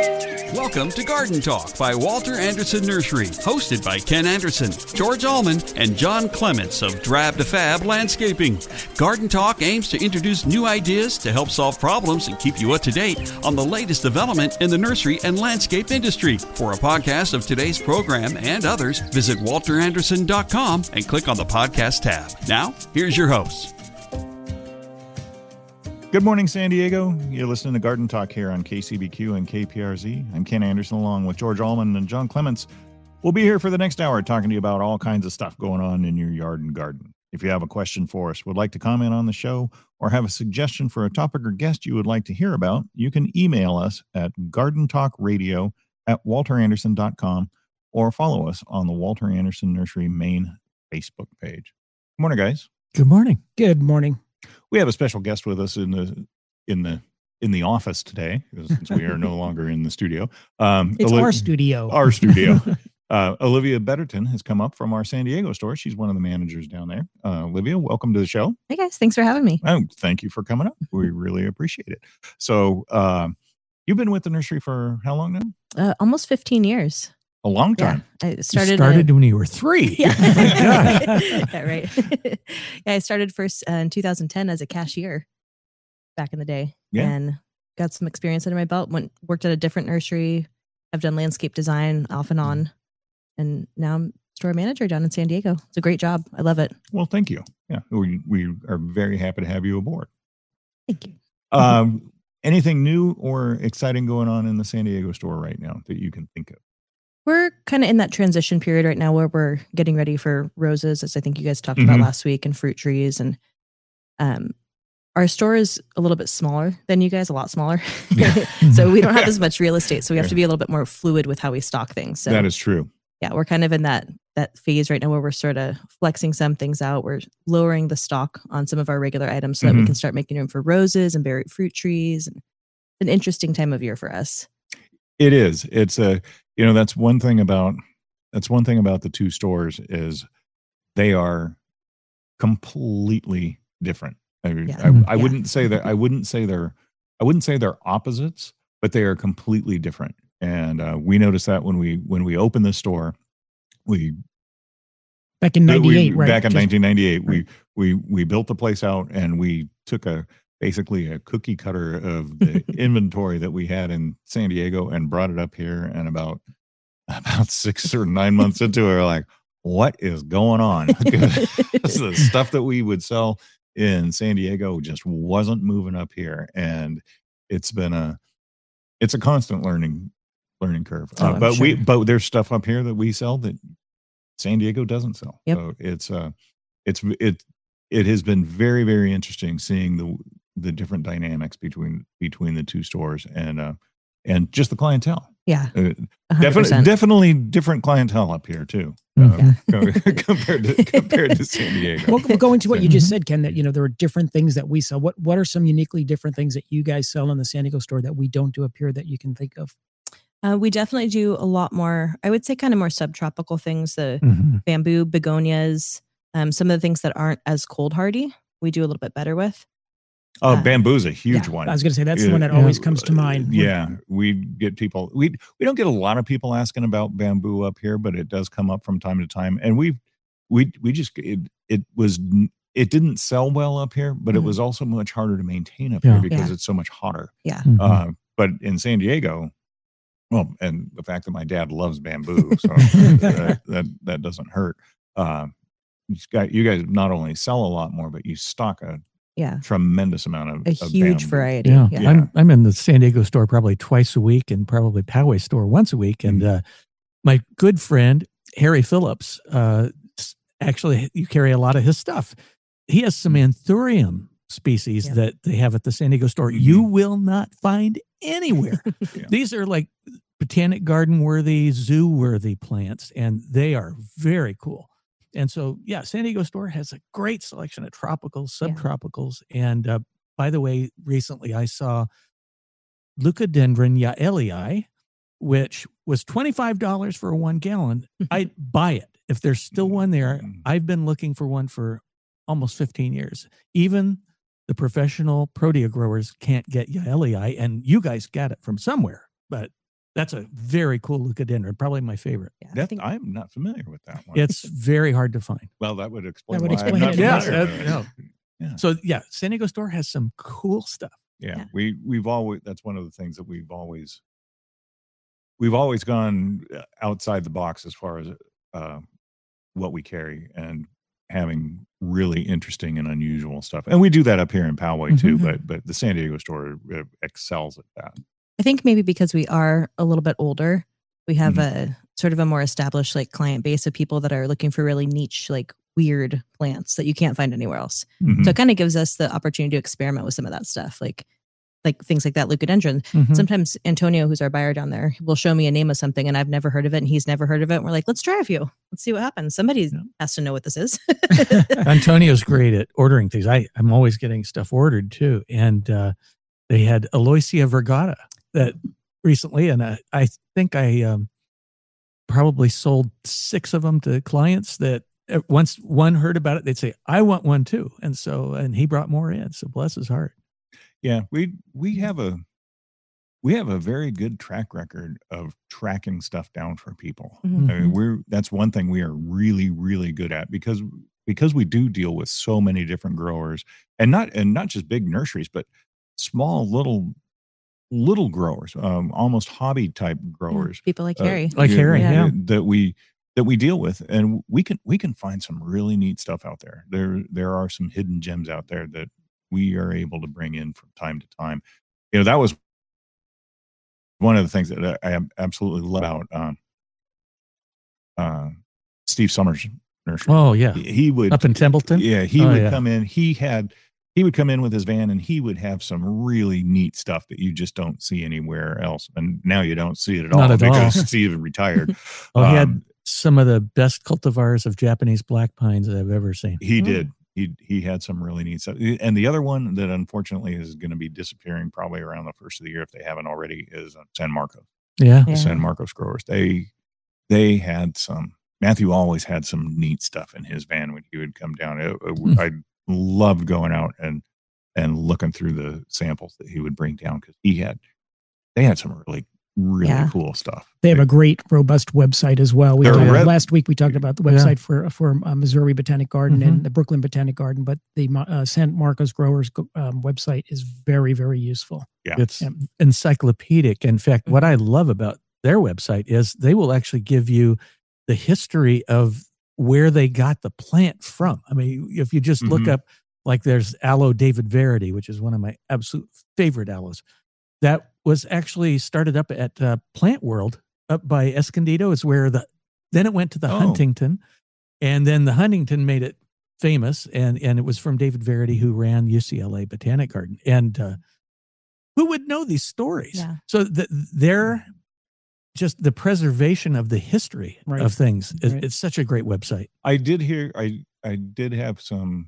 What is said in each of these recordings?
Welcome to Garden Talk by Walter Anderson Nursery, hosted by Ken Anderson, George Allman, and John Clements of Drab to Fab Landscaping. Garden Talk aims to introduce new ideas to help solve problems and keep you up to date on the latest development in the nursery and landscape industry. For a podcast of today's program and others, visit walteranderson.com and click on the podcast tab. Now, here's your host. Good morning, San Diego. You're listening to Garden Talk here on KCBQ and KPRZ. I'm Ken Anderson along with George Allman and John Clements. We'll be here for the next hour talking to you about all kinds of stuff going on in your yard and garden. If you have a question for us, would like to comment on the show, or have a suggestion for a topic or guest you would like to hear about, you can email us at gardentalkradio@walteranderson.com or follow us on the Walter Anderson Nursery main Facebook page. Good morning, guys. Good morning. Good morning. We have a special guest with us in the office today, since we are no longer in the studio. It's our studio. Our studio. Olivia Betterton has come up from our San Diego store. She's one of the managers down there. Olivia, welcome to the show. Hey guys, thanks for having me. Oh, thank you for coming up. We really appreciate it. So, you've been with the nursery for how long now? Almost 15 years. A long time. Yeah, I started when you were 3. Yeah. Oh my God. Yeah, right. Yeah, I started first in 2010 as a cashier back in the day, and got some experience under my belt. Worked at a different nursery. I've done landscape design off and on, and now I'm store manager down in San Diego. It's a great job. I love it. Well, thank you. Yeah, we are very happy to have you aboard. Thank you. Anything new or exciting going on in the San Diego store right now that you can think of? We're kind of in that transition period right now where we're getting ready for roses, as I think you guys talked about last week, and fruit trees. And our store is a little bit smaller than you guys, a lot smaller. So we don't have as much real estate. So we have to be a little bit more fluid with how we stock things. So that is true. Yeah, we're kind of in that phase right now where we're sort of flexing some things out. We're lowering the stock on some of our regular items so that we can start making room for roses and berry fruit trees. And it's an interesting time of year for us. It is. It's that's one thing about the two stores is they are completely different. I mean, I wouldn't say that. I wouldn't say they're opposites, but they are completely different. And we noticed that when we opened the store, back in 98, right? Back in 1998, right. we built the place out, and we took basically a cookie cutter of the inventory that we had in San Diego and brought it up here. And about 6 or 9 months into it, we're like, what is going on? The stuff that we would sell in San Diego just wasn't moving up here. And it's a constant learning curve. But there's stuff up here that we sell that San Diego doesn't sell. Yep. So it has been very, very interesting seeing the different dynamics between the two stores and just the clientele. Yeah. Definitely different clientele up here too. Compared to San Diego. Well, going to what you just said, Ken, that there are different things that we sell. What are some uniquely different things that you guys sell in the San Diego store that we don't do up here that you can think of? We definitely do a lot more, I would say kind of more subtropical things, the bamboo, begonias, some of the things that aren't as cold hardy, we do a little bit better with. Oh, bamboo's a huge one. I was going to say that's the one that always comes to mind. Yeah, we get people. We don't get a lot of people asking about bamboo up here, but it does come up from time to time. And we just it didn't sell well up here, but it was also much harder to maintain up here because it's so much hotter. Yeah. But in San Diego, well, and the fact that my dad loves bamboo, so that doesn't hurt. You guys not only sell a lot more, but you stock a tremendous amount of a huge bamboo. variety. Yeah. I'm in the San Diego store probably twice a week, and probably Poway store once a week. And my good friend Harry Phillips, actually, you carry a lot of his stuff. He has some anthurium species that they have at the San Diego store. You will not find anywhere. These are like botanic garden worthy, zoo worthy plants, and they are very cool. And so, San Diego store has a great selection of tropicals, subtropicals. And by the way, recently I saw Leucadendron yaelii, which was $25 for a 1 gallon. I'd buy it if there's still one there. I've been looking for one for almost 15 years. Even the professional protea growers can't get yaelii, and you guys got it from somewhere. But That's a very cool leucodendron, probably my favorite. Yeah, I That think I'm not familiar with that one. It's very hard to find. Well, that would explain. That would why I'm explain not it. Yes, familiar with it. no. Yeah. So yeah, San Diego store has some cool stuff. Yeah, Yeah. we've always, that's one of the things that we've always gone outside the box as far as what we carry and having really interesting and unusual stuff. And we do that up here in Poway too, Mhm. but the San Diego store excels at that. I think maybe because we are a little bit older, we have a sort of a more established like client base of people that are looking for really niche, like weird plants that you can't find anywhere else. Mhm. So it kind of gives us the opportunity to experiment with some of that stuff, like things like that leucodendron. Mhm. Sometimes Antonio, who's our buyer down there, will show me a name of something and I've never heard of it and he's never heard of it. And we're like, let's try a few. Let's see what happens. Somebody has to know what this is. Antonio's great at ordering things. I'm always getting stuff ordered too. And they had Aloysia virgata that recently, and I think I probably sold 6 of them to clients that once one heard about it, they'd say, I want one too. And he brought more in. So bless his heart. Yeah, we have a very good track record of tracking stuff down for people. Mhm. I mean, that's one thing we are really, really good at because we do deal with so many different growers and not just big nurseries, but small little growers, almost hobby type growers. People like Harry. Like Harry, yeah. that we deal with, and we can find some really neat stuff out there. There are some hidden gems out there that we are able to bring in from time to time. That was one of the things that I absolutely love about Steve Summers Nursery. Oh yeah. He would Up in Templeton. Yeah, he Oh, would yeah. come in. He would come in with his van and he would have some really neat stuff that you just don't see anywhere else. And now you don't see it at all Not at all. because Steve retired. Oh, he had some of the best cultivars of Japanese black pines that I've ever seen. He did. He had some really neat stuff. And the other one that unfortunately is going to be disappearing probably around the first of the year if they haven't already is San Marcos. Yeah. The San Marcos growers. They had some. Matthew always had some neat stuff in his van when he would come down. I loved going out and looking through the samples that he would bring down because they had some really cool stuff. They have a great, robust website as well. Last week we talked about the website for Missouri Botanic Garden and the Brooklyn Botanic Garden, but the San Marcos Growers website is very, very useful. Yeah. It's encyclopedic. In fact, what I love about their website is they will actually give you the history of where they got the plant from. I mean, if you just look up, like there's Aloe David Verity, which is one of my absolute favorite aloes. That was actually started up at Plant World up by Escondido. Is where then it went to the Huntington, and then the Huntington made it famous, and it was from David Verity, who ran UCLA Botanic Garden. And who would know these stories? Yeah. So they're just the preservation of the history of things. It's such a great website. I did hear. I did have some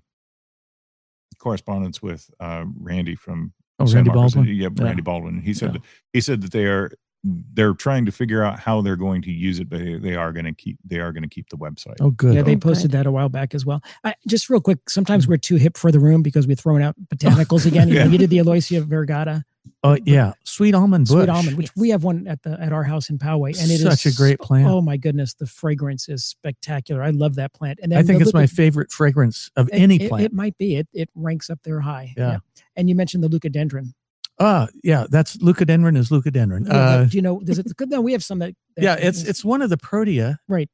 correspondence with Randy from. Randy Baldwin. Yeah, Randy Baldwin. He said that they're trying to figure out how they're going to use it, but they are going to keep the website. Oh, good. Yeah, they posted that a while back as well. Just real quick, sometimes we're too hip for the room because we're throwing out botanicals again. You did the Aloysia virgata. Oh yeah, Sweet Almond Bush. Sweet Almond, which we have one at our house in Poway, and it is such a great plant. Oh my goodness, the fragrance is spectacular. I love that plant. And then I think it's my favorite fragrance of any plant. It might be. It ranks up there high. Yeah. And you mentioned the leucodendron. Yeah, that's leucodendron is leucodendron. Do you know? Does it good? No, we have some that it's one of the protea, right?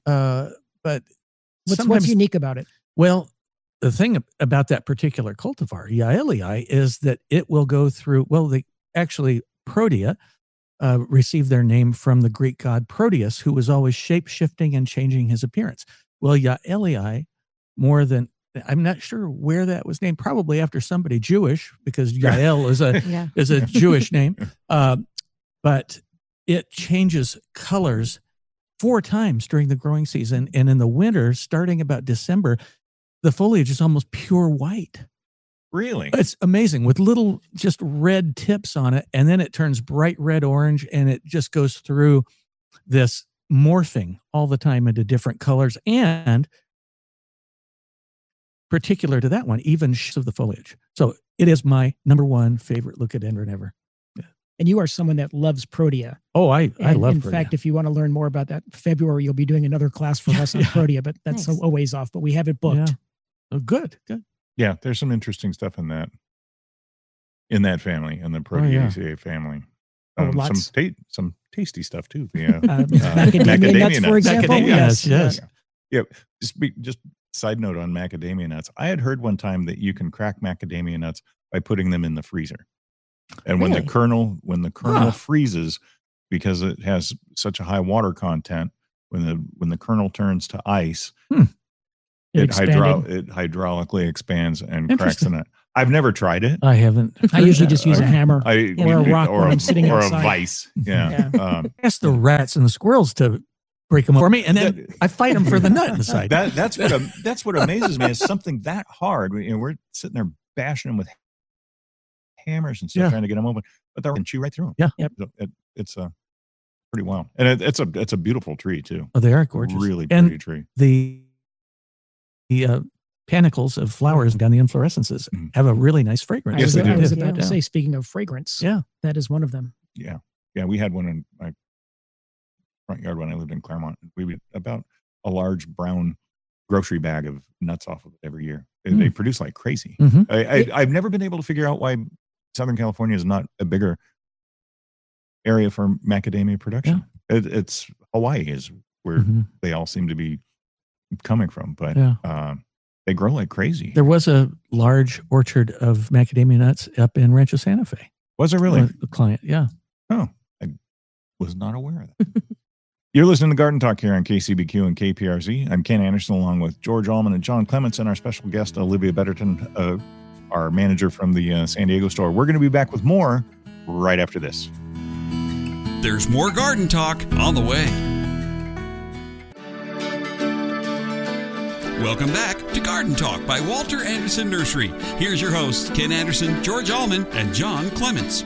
But what's unique about it? Well, the thing about that particular cultivar, Yaelii, is that it will go through. Well, protea received their name from the Greek god Proteus, who was always shape-shifting and changing his appearance. Well, Yaelii, I'm not sure where that was named, probably after somebody Jewish, because Yael is a Jewish name. But it changes colors 4 times during the growing season. And in the winter, starting about December, the foliage is almost pure white. Really? It's amazing, with little just red tips on it. And then it turns bright red orange, and it just goes through this morphing all the time into different colors. And particular to that one, even shades of the foliage. So it is my number 1 favorite leucodendron ever. And you are someone that loves Protea. Oh, I love in Protea. fact, if you want to learn more about that, February, you'll be doing another class for us on Protea, but that's Nice. a ways off, but we have it booked. Yeah. Oh, good. Yeah, there's some interesting stuff in that family, in the Proteaceae family. Lots. Some tasty stuff too. Yeah, macadamia nuts, for example. Macadamia nuts, yes. Just side note on macadamia nuts. I had heard one time that you can crack macadamia nuts by putting them in the freezer, and when the kernel freezes, because it has such a high water content, when the kernel turns to ice, it hydraulically expands and cracks the nut. I've never tried it. I haven't. I usually just use a hammer or a rock when I'm sitting or outside. a vice. Yeah. Ask the rats and the squirrels to break them for me, and then I fight them for the nut inside. That's what amazes me is something that hard. We're sitting there bashing them with hammers and stuff, trying to get them open, but they can chew right through them. Yeah, yep. It's pretty wild, and it's a beautiful tree too. Oh, they are gorgeous. Really pretty tree. The panicles of flowers down the inflorescences have a really nice fragrance. Yes, they do. I was about to say, speaking of fragrance, that is one of them. Yeah. We had one in my front yard when I lived in Claremont. We would about a large brown grocery bag of nuts off of it every year. They produce like crazy. I've never been able to figure out why Southern California is not a bigger area for macadamia production. It's Hawaii is where they all seem to be coming from, but they grow like crazy. There was a large orchard of macadamia nuts up in Rancho Santa Fe. Was there really? A client, Oh, I was not aware of that. You're listening to Garden Talk here on KCBQ and KPRZ. I'm Ken Anderson along with George Allman and John Clements and our special guest, Olivia Betterton, our manager from the San Diego store. We're going to be back with more right after this. There's more Garden Talk on the way. Welcome back to Garden Talk by Walter Anderson Nursery. Here's your hosts, Ken Anderson, George Allman, and John Clements.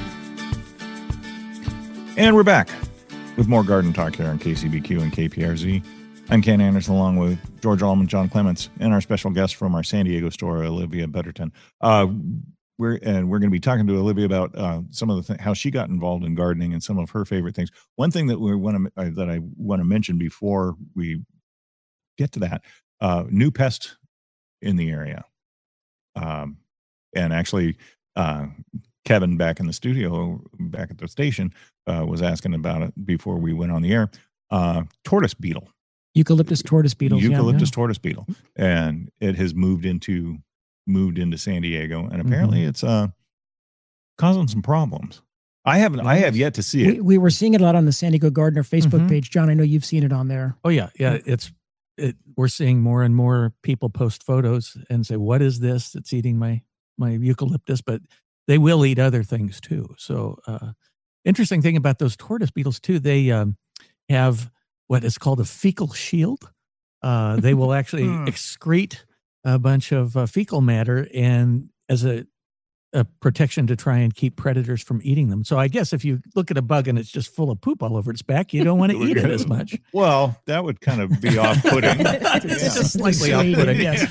And we're back with more Garden Talk here on KCBQ and KPRZ. I'm Ken Anderson along with George Allman, John Clements, and our special guest from our San Diego store, Olivia Betterton. We're going to be talking to Olivia about some of the how she got involved in gardening and some of her favorite things. One thing that I want to mention before we get to that, new pest in the area, and actually Kevin back in the studio, back at the station, was asking about it before we went on the air. Tortoise beetle, eucalyptus tortoise beetles, tortoise beetle, and it has moved into San Diego, and apparently it's causing some problems. I have yet to see it. We were seeing it a lot on the San Diego Gardener Facebook page. John, I know you've seen it on there. Oh yeah. We're seeing more and more people post photos and say, "What is this? It's eating my eucalyptus," but they will eat other things too. So, interesting thing about those tortoise beetles too, they have what is called a fecal shield. They will actually excrete a bunch of fecal matter and as a protection to try and keep predators from eating them. So I guess if you look at a bug and it's just full of poop all over its back, you don't want to eat it as much. Well, that would kind of be off-putting. It's just slightly off-putting, yes.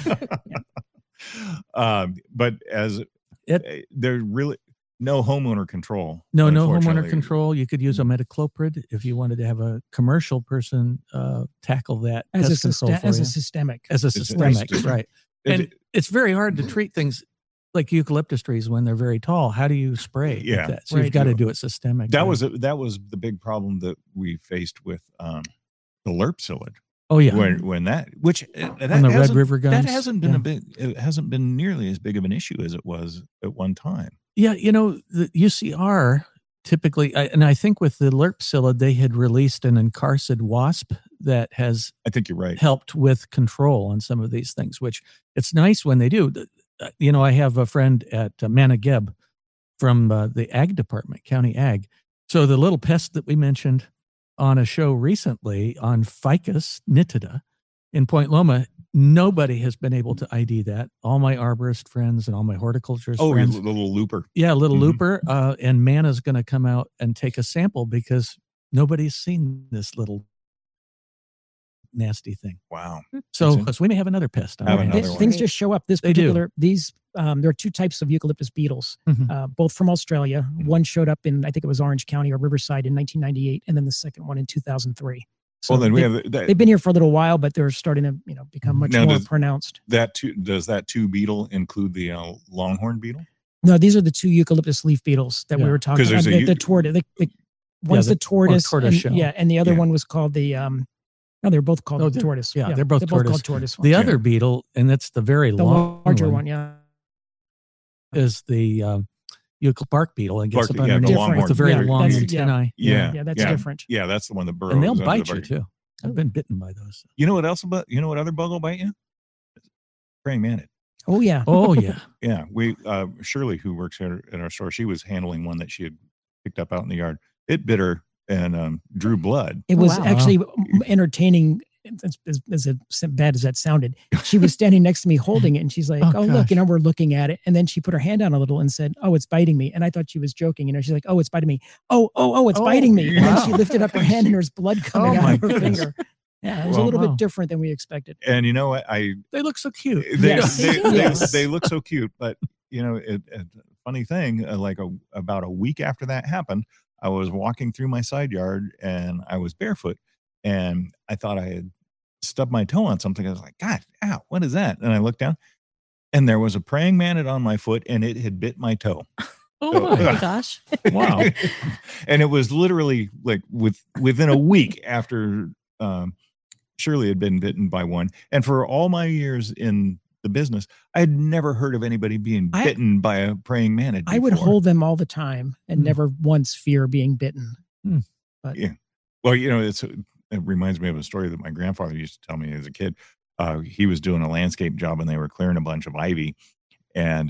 But there's really no homeowner control. No homeowner control. You could use a metacloprid if you wanted to have a commercial person tackle that as a systemic. Right. Right. And it's very hard to treat things like eucalyptus trees when they're very tall. How do you spray? Yeah. That? So you've got to do it systemic. That was the big problem that we faced with the lerp psyllid. Oh yeah. When that the Red River guns. That hasn't been it hasn't been nearly as big of an issue as it was at one time. Yeah, the UCR typically, and I think with the lerp psyllid, they had released an encarsid wasp that has, I think you're right, helped with control on some of these things, which it's nice when they do. I have a friend at Manageb from the ag department, county ag. So the little pest that we mentioned on a show recently on Ficus nitida in Point Loma, nobody has been able to ID that. All my arborist friends and all my horticulturist friends. Oh, the little looper. Yeah, little looper. And Manna's going to come out and take a sample because nobody's seen this little nasty thing. Wow. So we may have another pest. Have another one. Things just show up. This particular, these, there are two types of eucalyptus beetles, both from Australia. One showed up in, I think it was Orange County or Riverside in 1998, and then the second one in 200003. So well, then they've been here for a little while, but they're starting to, become much more pronounced. Does that two beetle include the longhorn beetle? No, these are the two eucalyptus leaf beetles that we were talking about. The tortoise. One's the tortoise, and the other one was called the. No, they're both called the tortoise. Yeah, they're both tortoise. Called tortoise. The other beetle, and that's the very larger one. Yeah, is the bark beetle. And gets the longhorn. It's a very long antennae. Yeah, that's different. Yeah, that's the one that burrows. And they'll bite you too. I've been bitten by those. You know what else? You know what other bug will bite you? Praying manatid. Oh yeah. Oh yeah. Yeah. We Shirley, who works at our store, she was handling one that she had picked up out in the yard. It bit her and drew blood. It was actually entertaining. As bad as that sounded, she was standing next to me holding it, and she's like, "Oh look," we're looking at it, and then she put her hand down a little and said, "Oh, it's biting me." And I thought she was joking. She's like, "Oh, it's biting me. It's biting me." And then she lifted up her hand, and there's blood coming out of her finger. Yeah, it was a little bit different than we expected. And you know what? They look so cute. They look so cute. But funny thing, about a week after that happened, I was walking through my side yard and I was barefoot, and I thought I had stubbed my toe on something. I was like, "God, ow, what is that?" And I looked down, and there was a praying manatid on my foot, and it had bit my toe. Oh my gosh! Wow! And it was literally like within a week after. Shirley had been bitten by one. And for all my years in the business, I had never heard of anybody being bitten by a praying manatid before. I would hold them all the time and never once fear being bitten. But yeah. Well, it reminds me of a story that my grandfather used to tell me as a kid. He was doing a landscape job and they were clearing a bunch of ivy, and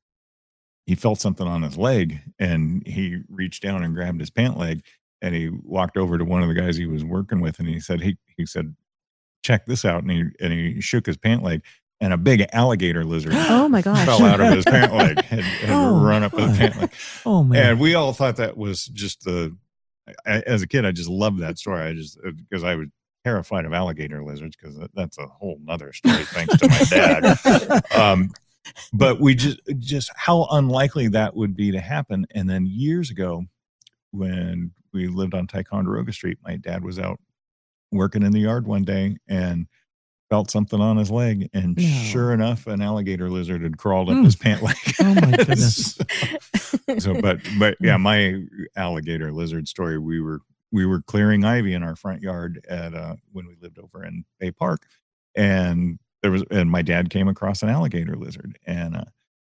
he felt something on his leg, and he reached down and grabbed his pant leg, and he walked over to one of the guys he was working with, and he said, "Check this out." And he shook his pant leg, and a big alligator lizard oh my gosh fell out of his pant leg and run up his pant leg. Oh man. And we all thought that was just as a kid, I just loved that story. Because I was terrified of alligator lizards, because that's a whole nother story thanks to my dad. But we just how unlikely that would be to happen. And then years ago, when we lived on Ticonderoga Street, my dad was out working in the yard one day and felt something on his leg, and sure enough, an alligator lizard had crawled up his pant leg. Oh my goodness! But yeah, my alligator lizard story. We were clearing ivy in our front yard at when we lived over in Bay Park, and my dad came across an alligator lizard, and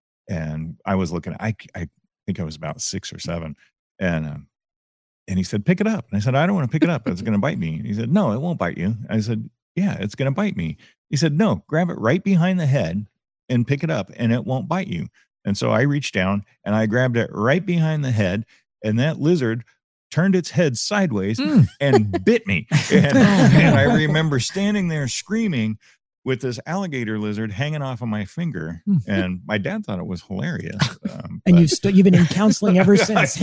I was looking. I think I was about 6 or 7, and he said, "Pick it up." And I said, "I don't want to pick it up. It's going to bite me." And he said, "No, it won't bite you." I said, "Yeah, it's going to bite me." He said, "No, grab it right behind the head and pick it up, and it won't bite you." And so I reached down and I grabbed it right behind the head, and that lizard turned its head sideways and bit me. And I remember standing there screaming with this alligator lizard hanging off of my finger. And my dad thought it was hilarious. And you've been in counseling ever since.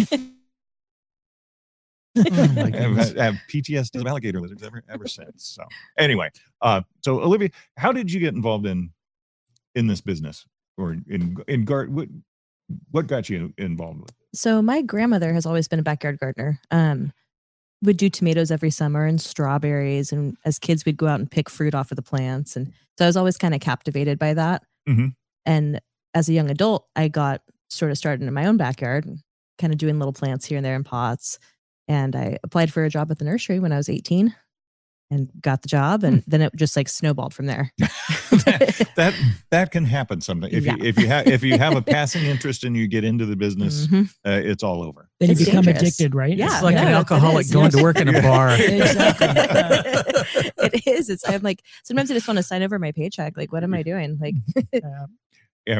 Oh my goodness. I have PTSD of alligator lizards ever since. So anyway, so Olivia, how did you get involved in this business, or in garden? What got you involved with it? So my grandmother has always been a backyard gardener. Would do tomatoes every summer and strawberries, and as kids we'd go out and pick fruit off of the plants, and so I was always kind of captivated by that. And as a young adult, I got sort of started in my own backyard, kind of doing little plants here and there in pots. And I applied for a job at the nursery when I was 18 and got the job. And then it just snowballed from there. that can happen someday. If you have a passing interest and you get into the business, it's all over. Then you become addicted, right? Yeah. It's like an alcoholic going to work in a bar. Exactly. It is. I'm like, sometimes I just want to sign over my paycheck. Like, what am I doing? Like, yeah.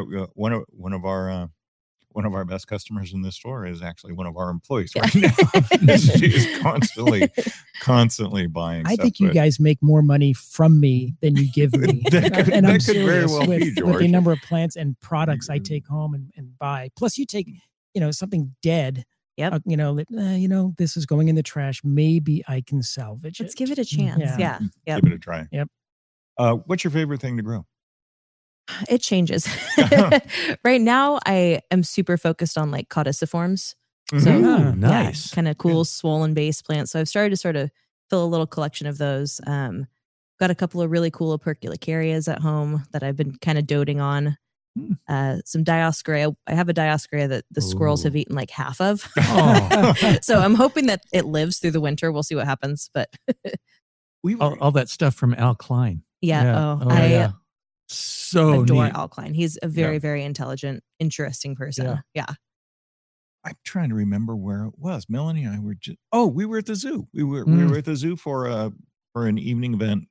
One of our best customers in this store is actually one of our employees right now. She is constantly buying. I think you guys make more money from me than you give me. And I'm serious with the number of plants and products I take home and buy. Plus you take, something dead Yep. This is going in the trash. Maybe I can salvage Let's it. give it a chance. Yeah. Yep. Give it a try. Yep. What's your favorite thing to grow? It changes. Right now, I am super focused on like caudiciforms. So nice. Kind of cool swollen base plants. So I've started to sort of fill a little collection of those. Got a couple of really cool operculicarias at home that I've been kind of doting on. Some Dioscorea. I have a Dioscorea that the squirrels have eaten like half of. So I'm hoping that it lives through the winter. We'll see what happens. But all that stuff from Al Klein. I so adore neat. Al Klein. He's a very, very intelligent, interesting person. Yeah. I'm trying to remember where it was. Melanie and I were we were at the zoo. We were at the zoo for an evening event.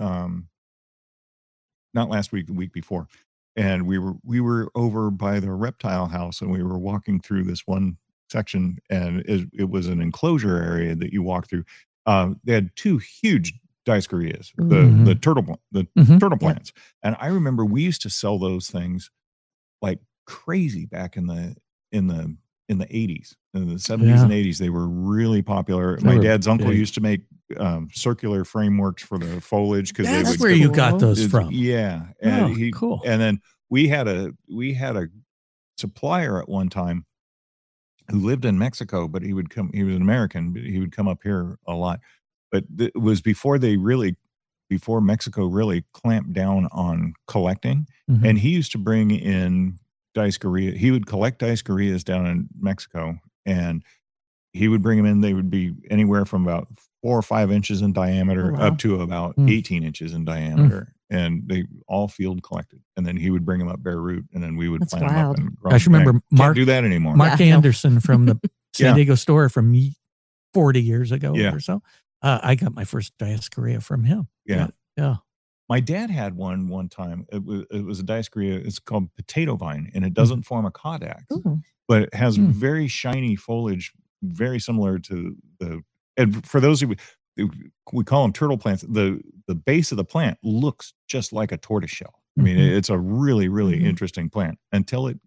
Not last week, the week before. And we were over by the reptile house, and we were walking through this one section, and it was an enclosure area that you walk through. They had two huge Dioscoreas, the turtle plants. And I remember we used to sell those things like crazy back in the 80s, in the 70s and 80s. They were really popular. My dad's uncle used to make circular frameworks for the foliage, because that's where you got those from. Yeah. And cool. And then we had a supplier at one time who lived in Mexico, but he was an American, but he would come up here a lot. But it was before Mexico really clamped down on collecting. And he used to bring in Dioscorea. He would collect Dioscoreas down in Mexico, and he would bring them in. They would be anywhere from about 4 or 5 inches in diameter up to about 18 inches in diameter. And they all field collected. And then he would bring them up bare root, and then we would plant them up and grow. I remember Mark do that anymore. Mark Anderson from the San Diego store from 40 years ago or so. I got my first Dioscorea from him. Yeah. My dad had one time. It was a Dioscorea. It's called potato vine, and it doesn't form a caudax, but it has very shiny foliage, very similar to and for those of you, we call them turtle plants. The base of the plant looks just like a tortoiseshell. I mean, it's a really, really interesting plant until it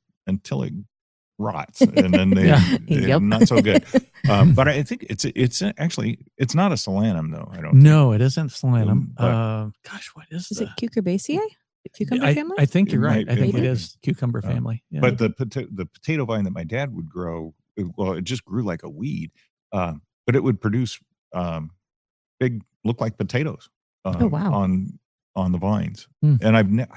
rots, and then they're not so good. But I think it's actually not a solanum, though. I don't. No, it isn't solanum. Gosh, what is it? Cucurbiceae? Cucumber family? I think you're right. I think it is cucumber family. Yeah. But the potato vine that my dad would grow, it just grew like a weed, but it would produce big, look like potatoes on the vines. And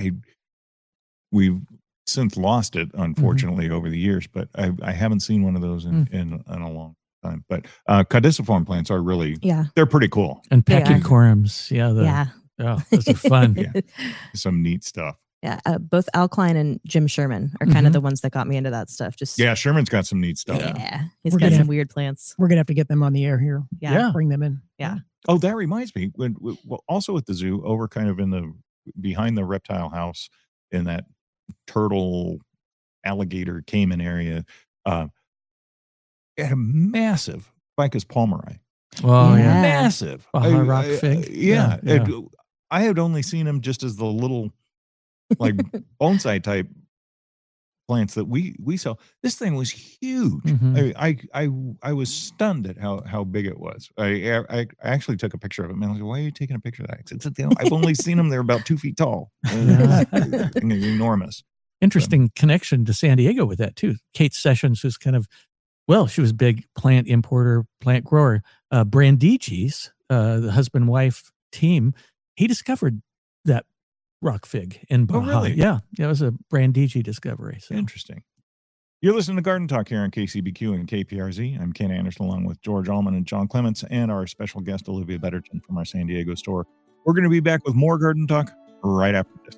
we've since lost it, unfortunately, over the years, but I haven't seen one of those in a long time. But caudiciform plants are really, they're pretty cool. And pachycorums, those are fun. Some neat stuff. Yeah, both Al Klein and Jim Sherman are kind of the ones that got me into that stuff. Sherman's got some neat stuff. Yeah, he's got some weird plants. We're gonna have to get them on the air here. Yeah, bring them in. Yeah. Oh, that reminds me. Also at the zoo, over kind of behind the reptile house, in that turtle, alligator, caiman area, had a massive Ficus palmeri. Oh yeah, massive Baja rock fig. I had only seen them just as the little, like, bonsai type plants that we sell. This thing was huge. I was stunned at how big it was. I actually took a picture of it. And I was like, "Why are you taking a picture of that?" I said, I've only seen them. They're about 2 feet tall. Enormous. Interesting connection to San Diego with that too. Kate Sessions was she was a big plant importer, plant grower. Brandiges, the husband-wife team, he discovered that rock fig in Baja. Oh, really? Yeah, it was a Brandigi discovery. So. Interesting. You're listening to Garden Talk here on KCBQ and KPRZ. I'm Ken Anderson, along with George Allman and John Clements, and our special guest, Olivia Betterton from our San Diego store. We're going to be back with more Garden Talk right after this.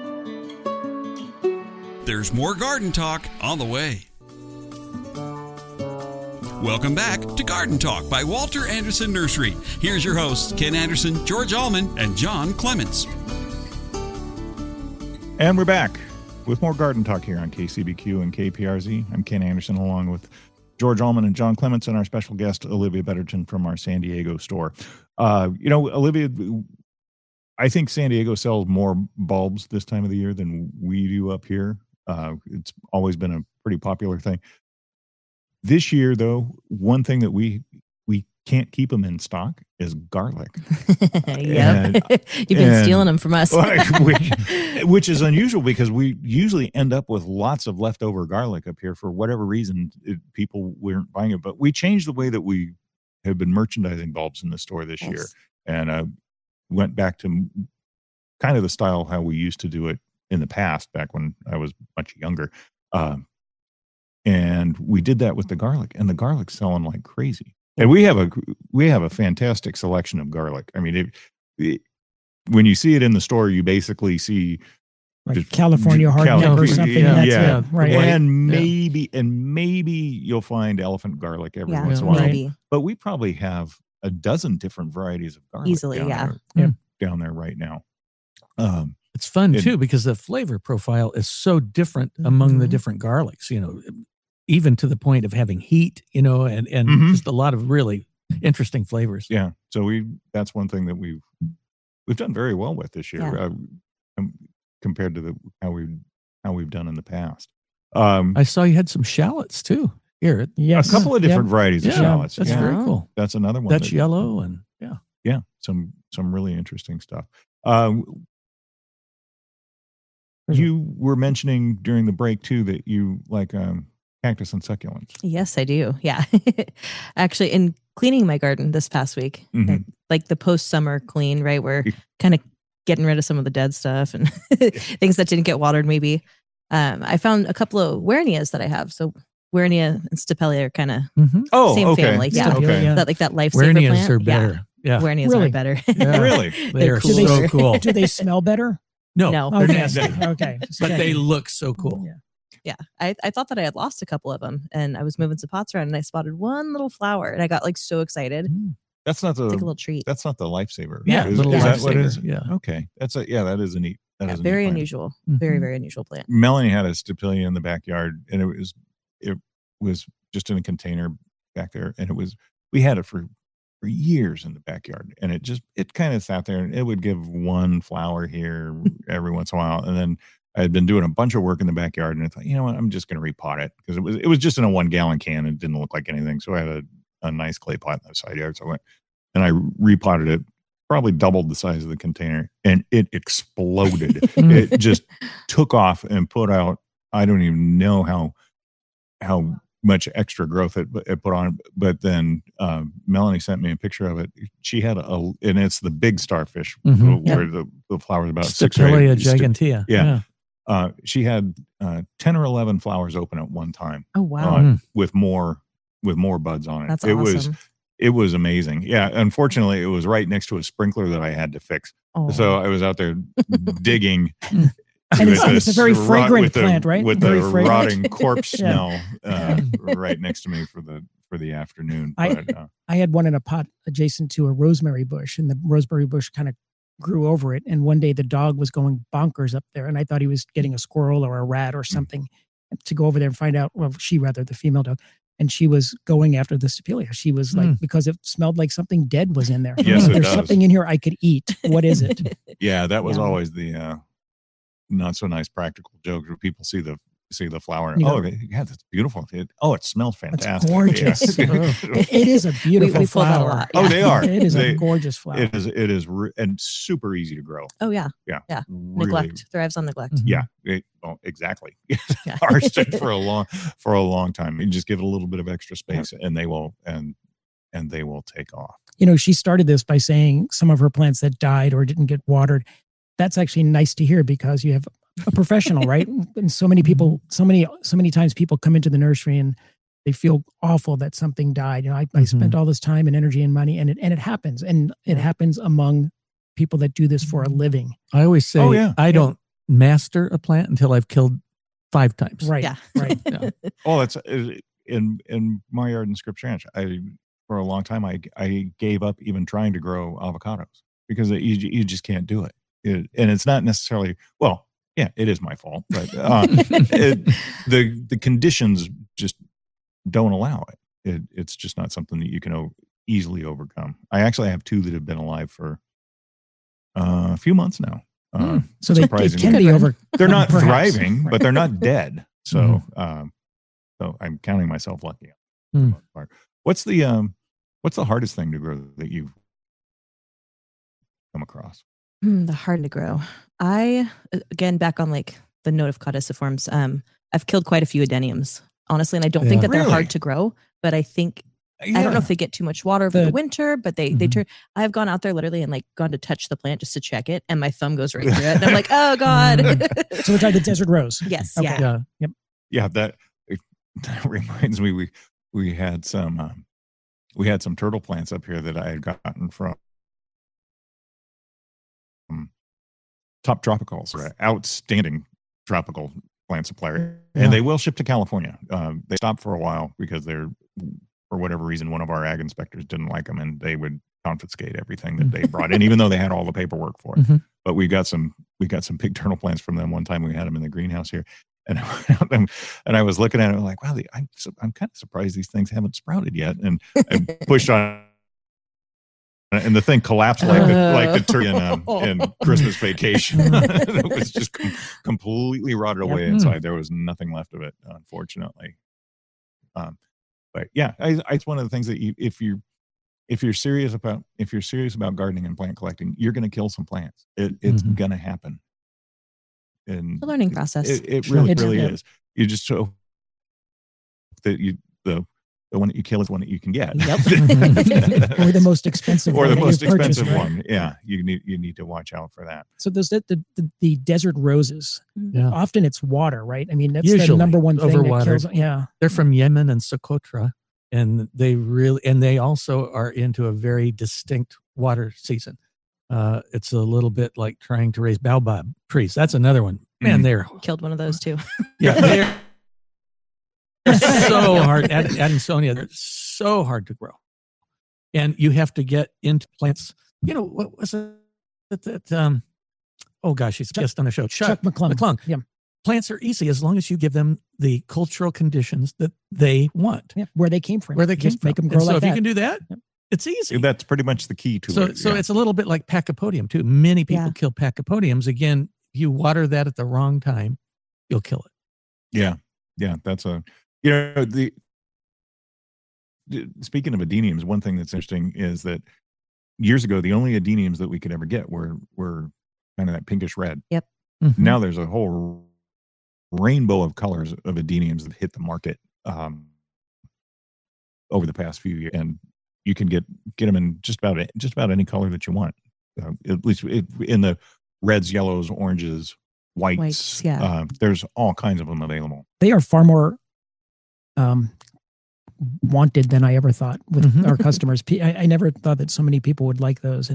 There's more Garden Talk on the way. Welcome back to Garden Talk by Walter Anderson Nursery. Here's your hosts, Ken Anderson, George Allman, and John Clements. And we're back with more Garden Talk here on KCBQ and KPRZ. I'm Ken Anderson, along with George Allman and John Clements, and our special guest, Olivia Betterton from our San Diego store. Olivia, I think San Diego sells more bulbs this time of the year than we do up here. It's always been a pretty popular thing. This year, though, one thing that we can't keep them in stock is garlic. Yep. You've been stealing them from us. which is unusual because we usually end up with lots of leftover garlic up here for whatever reason. People weren't buying it, but we changed the way that we have been merchandising bulbs in the store this year, and went back to kind of the style how we used to do it in the past, back when I was much younger. And we did that with the garlic, and the garlic's selling like crazy. And we have a fantastic selection of garlic. I mean, when you see it in the store, you basically see like California hardneck or something. Yeah, right. And maybe you'll find elephant garlic every once in a while. Maybe. But we probably have a dozen different varieties of garlic Easily, down there right now. It's fun too because the flavor profile is so different among the different garlics. You know, even to the point of having heat. You know, and just a lot of really interesting flavors. Yeah. So that's one thing that we've done very well with this year, compared to how we've done in the past. I saw you had some shallots too. Here, a couple of different varieties of shallots. That's very cool. That's another one. That's yellow and some really interesting stuff. You were mentioning during the break too that you like cactus and succulents. Yes, I do. Yeah. Actually, in cleaning my garden this past week, like the post-summer clean, right? We're kind of getting rid of some of the dead stuff and things that didn't get watered maybe. I found a couple of Wernias that I have. So Wernia and Stapelia are kind of same family. Yeah. Okay. That lifesaver Wernias plant. are better. Yeah. Wernias are better. Yeah. Really? They're cool. so cool. Do they smell better? No. Okay. They're nasty. Okay. But they look so cool. Yeah. I thought that I had lost a couple of them, and I was moving some pots around and I spotted one little flower and I got like so excited. That's not It's like a little treat. That's not the lifesaver. Yeah. Is that what it is? Yeah. Okay. That is a neat. Very unusual. Very, very unusual plant. Melanie had a Stapelia in the backyard, and it was just in a container back there, and we had it for years in the backyard, and it kind of sat there, and it would give one flower here every once in a while, and then I had been doing a bunch of work in the backyard, and I thought, you know what, I'm just going to repot it because it was just in a 1 gallon can and it didn't look like anything. So I had a nice clay pot in the side yard, so I went and I repotted it. Probably doubled the size of the container, and it exploded. It just took off and put out, I don't even know how much extra growth it put on. But then Melanie sent me a picture of it. She had and it's the big starfish where the flower is about Stapelia 6 or 8. gigantea. Yeah. She had 10 or 11 flowers open at one time. Oh wow! With more buds on it. That's awesome. It was amazing. Yeah. Unfortunately, it was right next to a sprinkler that I had to fix. Oh. So I was out there digging. And it's a very fragrant plant, right? With very the rotting corpse smell right next to me for the afternoon. I had one in a pot adjacent to a rosemary bush, and the rosemary bush kind of grew over it. And one day the dog was going bonkers up there, and I thought he was getting a squirrel or a rat or something. To go over there and find out, well, the female dog. And she was going after the Stapelia. She was like, because it smelled like something dead was in there. Yes, there's something in here I could eat. What is it? Yeah, that was always the not so nice practical joke where people see the flower. And, that's beautiful. It smells fantastic. It's gorgeous. It is a beautiful flower. A lot. Oh, they are. It is a gorgeous flower. It is, and super easy to grow. Oh yeah. Yeah. Really, neglect thrives on neglect. Yeah. Exactly. Ours did for a long time. You just give it a little bit of extra space, and they will take off. You know, she started this by saying some of her plants that died or didn't get watered. That's actually nice to hear because you have a professional, right? And so many people, so many times people come into the nursery and they feel awful that something died. You know, I spent all this time and energy and money, and it happens, and it happens among people that do this for a living. I always say, I don't master a plant until I've killed 5 times. Right. Yeah. Right. Yeah. Oh, that's in my yard in Scripps Ranch. For a long time, I gave up even trying to grow avocados because you just can't do it. And it's not necessarily, well, yeah, it is my fault, but the conditions just don't allow it. It's just not something that you can easily overcome. I actually have 2 that have been alive for a few months now. So they can be over. They're not thriving, but they're not dead. So, so I'm counting myself lucky. the most part. What's the hardest thing to grow that you've come across? The hard to grow. Again, back on like the note of caudiciforms, I've killed quite a few adeniums, honestly, and I don't think that they're hard to grow, but I think I don't know if they get too much water for the winter, but they turn. I've gone out there literally and like gone to touch the plant just to check it, and my thumb goes right through it, and I'm like, oh god. So we're talking the desert rose. Yes. Okay. Yeah. Yep. Yeah. That reminds me. We had some turtle plants up here that I had gotten from Top Tropicals, right? Outstanding tropical plant supplier, and they will ship to California. They stopped for a while because they're, for whatever reason, one of our ag inspectors didn't like them, and they would confiscate everything that they brought in, even though they had all the paperwork for it. But we got some big turtle plants from them one time. We had them in the greenhouse here, and I was looking at it like, wow, I'm kind of surprised these things haven't sprouted yet. And I pushed on, and the thing collapsed like the tree in Christmas Vacation. It was just completely rotted away inside. There was nothing left of it, unfortunately. But yeah, it's one of the things that if you're serious about gardening and plant collecting, you're going to kill some plants. It's going to happen. And the learning process. It really is. You just hope that the one that you kill is one that you can get. Yep. Or the most expensive one. Or the most expensive one. Yeah. You need to watch out for that. So those the desert roses. Yeah. Often it's water, right? I mean, that's Usually, the number one thing that kills. Yeah. They're from Yemen and Socotra, and they also are into a very distinct water season. It's a little bit like trying to raise baobab trees. That's another one. Man, they're killed one of those too. Yeah. They're so hard. Adamsonia, they're so hard to grow. And you have to get into plants. You know, what was it that oh gosh, he's just on the show. Chuck McClung. Yeah. Plants are easy as long as you give them the cultural conditions that they want. Yeah. Where they came from. Just make them grow like that. So if you can do that, it's easy. That's pretty much the key to it. So it's a little bit like Pachypodium too. Many people kill Pachypodiums. Again, if you water that at the wrong time, you'll kill it. Yeah. Yeah. That's speaking of adeniums, one thing that's interesting is that years ago, the only adeniums that we could ever get were kind of that pinkish red. Yep. Mm-hmm. Now there's a whole rainbow of colors of adeniums that hit the market over the past few years, and you can get them in just about any color that you want. At least in the reds, yellows, oranges, whites. Yeah. There's all kinds of them available. They are far more wanted than I ever thought with our customers. I never thought that so many people would like those,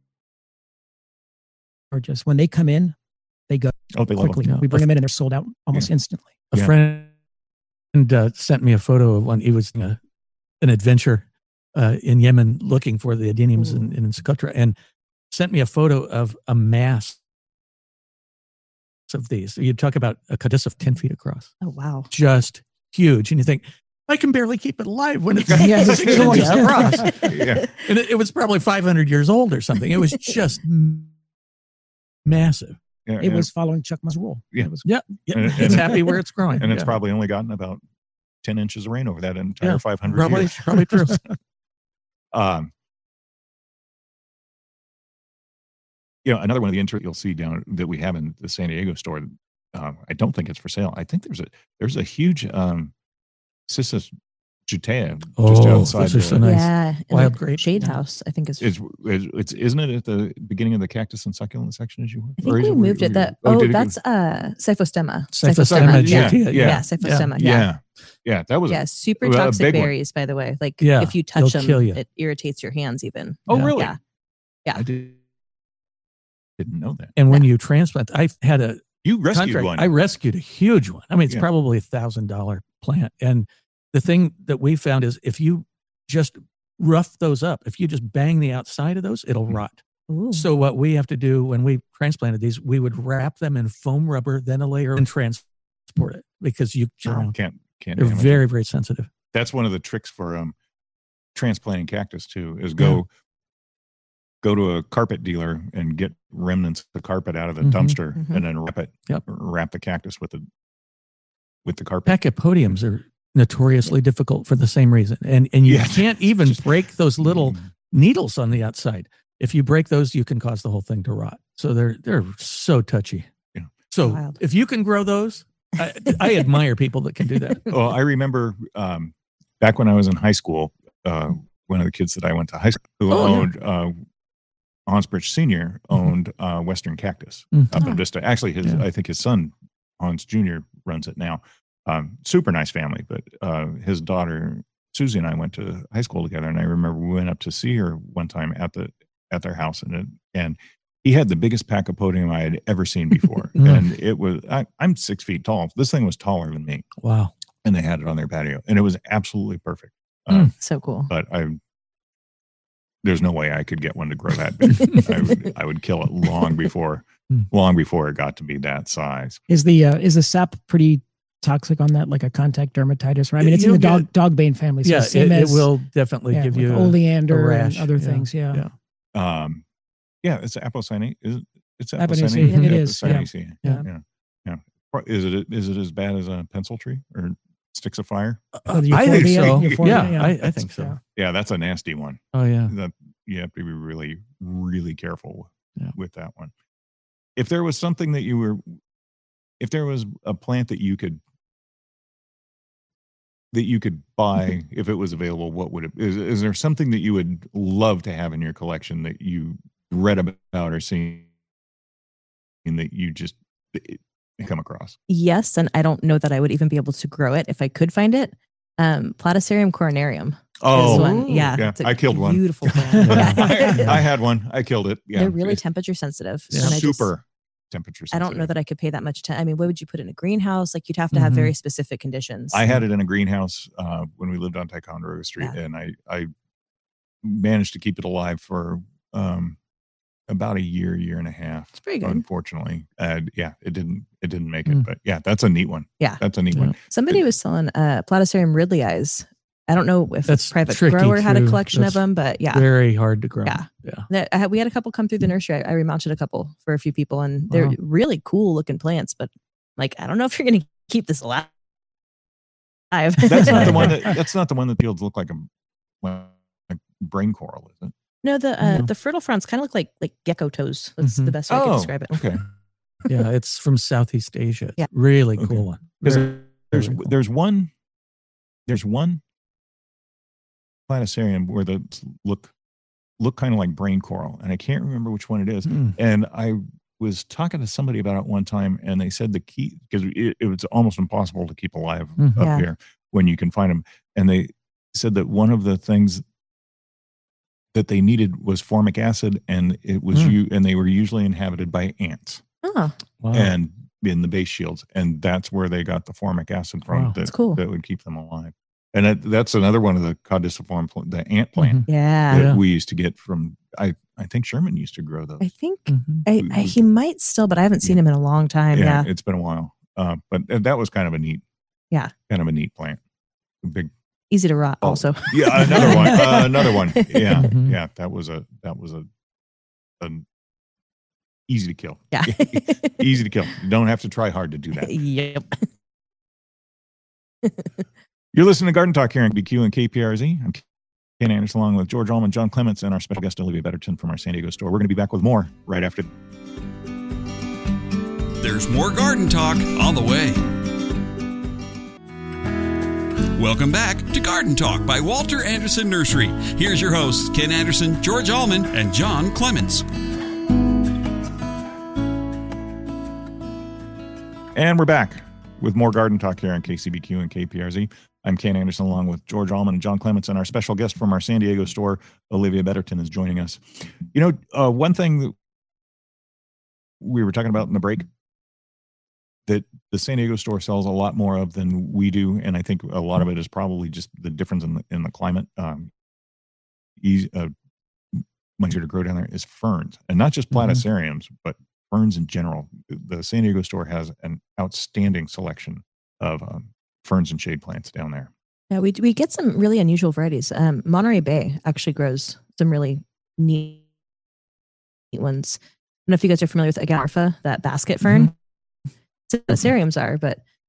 or just when they come in, they go they quickly. love them. We bring them in and they're sold out almost instantly. A friend sent me a photo of one. He was an adventure in Yemen looking for the adeniums in Socotra, and sent me a photo of a mass of these. So you talk about a caduceus 10 feet across. Oh, wow. Just huge. And you think, I can barely keep it alive when it's 6 inches across. Yeah. And it was probably 500 years old or something. It was just massive. Yeah, it was following Chuck Muzz's rule. Yeah. It's happy where it's growing. And it's probably only gotten about 10 inches of rain over that entire 500 years. Probably true. Another one of the interests you'll see down that we have in the San Diego store, I don't think it's for sale. I think there's a huge Cissus jutea just outside. Those are so nice. Yeah, Wild grape shade house. I think it's isn't it at the beginning of the cactus and succulent section as you were? I think we moved it. That's Cyphostemma. Cyphostemma. Yeah, Cyphostemma. Yeah, that was super toxic berries, by the way. Like if you touch them, it irritates your hands even. Oh, really? Yeah. I didn't know that. And when you transplant, I've had you rescued one. I rescued a huge one. I mean, it's probably $1,000 plant. And the thing that we found is if you just rough those up, if you just bang the outside of those, it'll rot. Ooh. So what we have to do when we transplanted these, we would wrap them in foam rubber, then a layer, and transport it because you can't. They're very, very sensitive. That's one of the tricks for transplanting cactus too. Is go to a carpet dealer and get remnants of the carpet out of the dumpster, and then wrap the cactus with the carpet. Pachypodiums are notoriously difficult for the same reason. And you Yeah. can't even Just- break those little needles on the outside. If you break those, you can cause the whole thing to rot. So they're so touchy. Yeah. So Wild. if you can grow those, I admire people that can do that. Well, I remember back when I was in high school, one of the kids that I went to high school who owned Hansbridge Senior owned Western Cactus up in Vista. Actually, I think his son Hans Jr. runs it now. Super nice family, but his daughter Susie and I went to high school together, and I remember we went up to see her one time at their house, and he had the biggest pack of podium I had ever seen before, and it was I'm 6 feet tall. This thing was taller than me. Wow! And they had it on their patio, and it was absolutely perfect. So cool. But there's no way I could get one to grow that big. I would kill it long before it got to be that size. Is the sap pretty toxic on that, like a contact dermatitis? Right? I mean, it's in the dog bane family. So Yeah, same it as, will definitely yeah, give like you oleander rash. and other Yeah. things. Yeah. Yeah, it's apocynaceae. It's Apocynaceae. apocynaceae. It is, yeah. Apocynaceae. Yeah. Yeah. Is it as bad as a pencil tree or sticks of fire? I think so. Euphorbia, I think so. Yeah, that's a nasty one. Oh yeah. That you have to be really, really careful with that one. If there was something that if there was a plant that you could buy, if it was available, what would it? Is there something that you would love to have in your collection that you read about or seen that you just come across? Yes, and I don't know that I would even be able to grow it if I could find it. Platycerium coronarium. Oh, one. Yeah. yeah. It's a I killed one. Beautiful plant. Yeah. I had one. I killed it. Yeah, They're really It's temperature sensitive. Yeah. and I just- super temperature I sensitive. don't know that I could pay that much attention. I mean, what would you put in a greenhouse? Like you'd have to have very specific conditions. I had it in a greenhouse when we lived on Ticonderoga Street, and I managed to keep it alive for about a year and a half. It's pretty good. Unfortunately, it didn't make it, but yeah, that's a neat one. Yeah. That's a neat one. Somebody was selling Platycerium ridley eyes. I don't know if That's a private tricky, grower had a too. collection That's of them, but yeah. Very hard to grow. Yeah. Yeah. We had a couple come through the nursery. I remounted a couple for a few people, and they're Wow. really cool looking plants. But like, I don't know if you're going to keep this alive. That's not the one that fields look like a brain coral, is it? No, the fertile fronds kind of look like gecko toes. That's the best way I can describe it. Okay. Yeah, it's from Southeast Asia. Yeah. Really Okay. cool one. Because Very cool. there's one Platycerium where the look kind of like brain coral, and I can't remember which one it is. And I was talking to somebody about it one time, and they said the key, because it was almost impossible to keep alive up here when you can find them, and they said that one of the things that they needed was formic acid, and it was and they were usually inhabited by ants. Oh, Wow. And in the base shields, and that's where they got the formic acid from. Wow. That's cool. That would keep them alive. And that's another one of the caudiciform, the ant plant yeah. that we used to get from. I think Sherman used to grow those. I think Mhm. he might still, but I haven't seen him in a long time. Yeah. It's been a while. But that was kind of a neat. Yeah. Kind of a neat plant. A big. Easy to rot, Oh, also. Yeah, another one. Another one. Yeah, Mhm. yeah. That was an easy to kill. Yeah. Easy to kill. You don't have to try hard to do that. Yep. You're listening to Garden Talk here on BQ and KPRZ. I'm Ken Anderson along with George Allman, John Clements, and our special guest Olivia Betterton from our San Diego store. We're going to be back with more right after. There's more Garden Talk on the way. Welcome back to Garden Talk by Walter Anderson Nursery. Here's your hosts, Ken Anderson, George Allman, and John Clements. And we're back with more Garden Talk here on KCBQ and KPRZ. I'm Ken Anderson along with George Allman and John Clements, and our special guest from our San Diego store, Olivia Betterton, is joining us. You know, one thing that we were talking about in the break that the San Diego store sells a lot more of than we do, and I think a lot of it is probably just the difference in the climate. Much easier to grow down there is ferns, and not just platyceriums, but ferns in general. The San Diego store has an outstanding selection of ferns and shade plants down there. Yeah, we get some really unusual varieties. Monterey Bay actually grows some really neat ones. I don't know if you guys are familiar with Agamarpha, that basket fern. Platyceriums are, but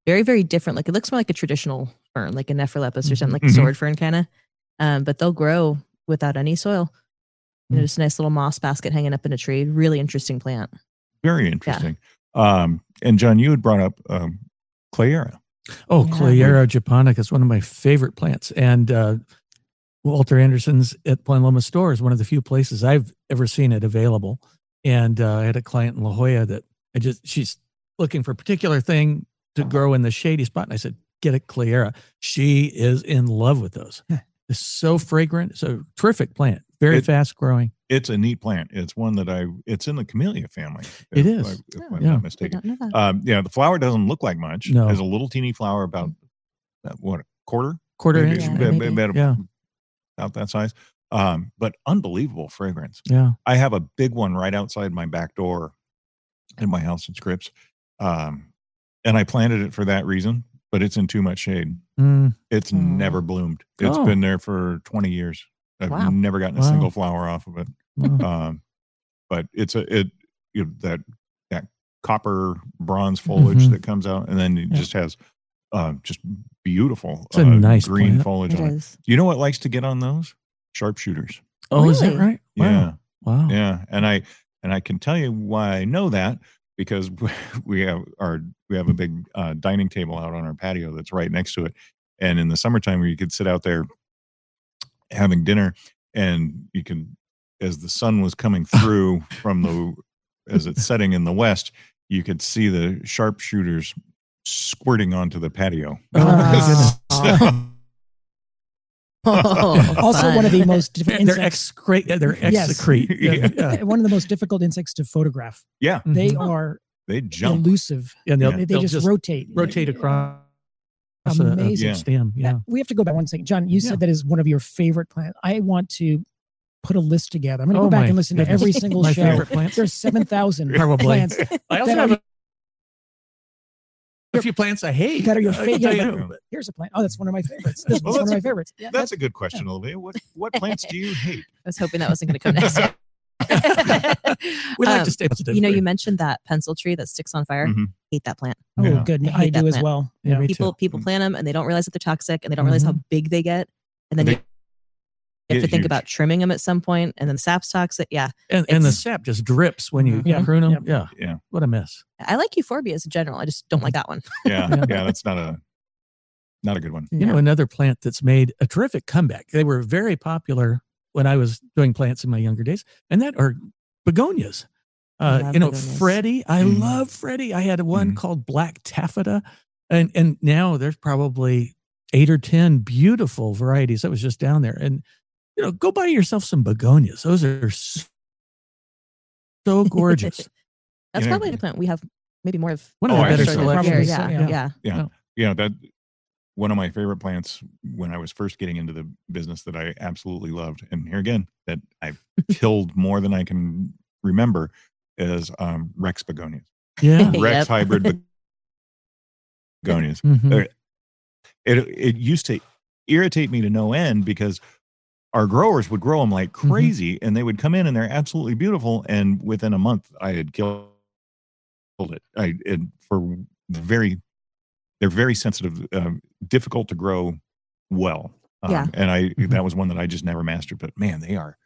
very, very different. Like it looks more like a traditional fern, like a Nephrolepis or something, like a Mhm. sword fern kind of. But they'll grow without any soil. Just a nice little moss basket hanging up in a tree. Really interesting plant. Very interesting. And John, you had brought up Clayera. Oh, Yeah. Clayera japonica is one of my favorite plants. And Walter Anderson's at Point Loma store is one of the few places I've ever seen it available. And I had a client in La Jolla that she's looking for a particular thing to grow in the shady spot. And I said, get a Clayera. She is in love with those. It's so fragrant. It's a terrific plant. Very fast growing. It's a neat plant. It's one that it's in the camellia family. It if is. I'm Yeah. not I mistaken. don't know that. Yeah, the flower doesn't look like much. No. There's a little teeny flower about what, a quarter? Quarter Maybe- inch. Yeah, maybe. about that size. But unbelievable fragrance. Yeah. I have a big one right outside my back door in my house in Scripps. And I planted it for that reason, but it's in too much shade. Mm. It's Oh. never bloomed. It's Oh. been there for 20 years. I've Wow. never gotten a Wow. single flower off of it. Wow. But that copper bronze foliage Mhm. that comes out, and then it Yeah. just has just beautiful It's a nice green plant. foliage It on it. is. You know what likes to get on those? Sharpshooters. Oh, is that Really? right? Wow. Yeah. Wow. Yeah, and I can tell you why I know that, because we have a big dining table out on our patio that's right next to it, and in the summertime where you could sit out there having dinner, and you can, as the sun was coming through as it's setting in the west, you could see the sharpshooters squirting onto the patio. Oh, Also, Fun. one of the most difficult They're insects. they're Yes. excrete. Yeah. One of the most difficult insects to photograph. Yeah, They Mhm. are they jump. elusive. And they'll, Yeah. They they'll just rotate. rotate across Amazing. a stem. Yeah. We have to go back one second. John, you Yeah. said that is one of your favorite plants. I want to put a list together. I'm going to go Oh, back my and listen to goodness. every single My show. favorite plants. There's 7,000 Probably. plants I also that have are, a few plants I hate. that are your I can favorite. tell Yeah, you. but here's a plant. Oh, that's one of my favorites. This is Well, one of that's my favorites. Yeah, That's a good question, Olivia. What plants do you hate? I was hoping that wasn't going to come next. We like to stay positive. You mentioned that pencil tree that sticks on fire. Mhm. Hate that plant. oh, Yeah. good. I I hate that do as plant. well. Yeah, Yeah. me People too. people plant them and they don't realize that they're toxic and they don't realize how big they get. And then They you have to get think huge. about trimming them at some point, and then the sap's toxic. Yeah, And the It's- sap just drips when you Yeah. prune them. Yep. Yeah. Yeah. What a mess. I like euphorbias in general. I just don't like that one. Yeah, Yeah. yeah, that's not a good one. You know, another plant that's made a terrific comeback. They were very popular when I was doing plants in my younger days, and that are begonias. I love begonias. Freddie. I Mhm. love Freddie. I had one Mhm. called Black Taffeta, and now there's probably 8 or 10 beautiful varieties. I was just down there, and go buy yourself some begonias. Those are so gorgeous. That's You know- probably the plant we have maybe more of. One of the our better store than selections. here. Probably Yeah, so, yeah. Yeah. Oh. Yeah, that one of my favorite plants when I was first getting into the business that I absolutely loved, and here again that I've killed more than I can remember, is Rex begonias. Yeah. Rex Yep. hybrid begonias. Mhm. It used to irritate me to no end because our growers would grow them like crazy, and they would come in and they're absolutely beautiful, and within a month I had killed it. They're very sensitive, difficult to grow well. Yeah. And that was one that I just never mastered. But man, they are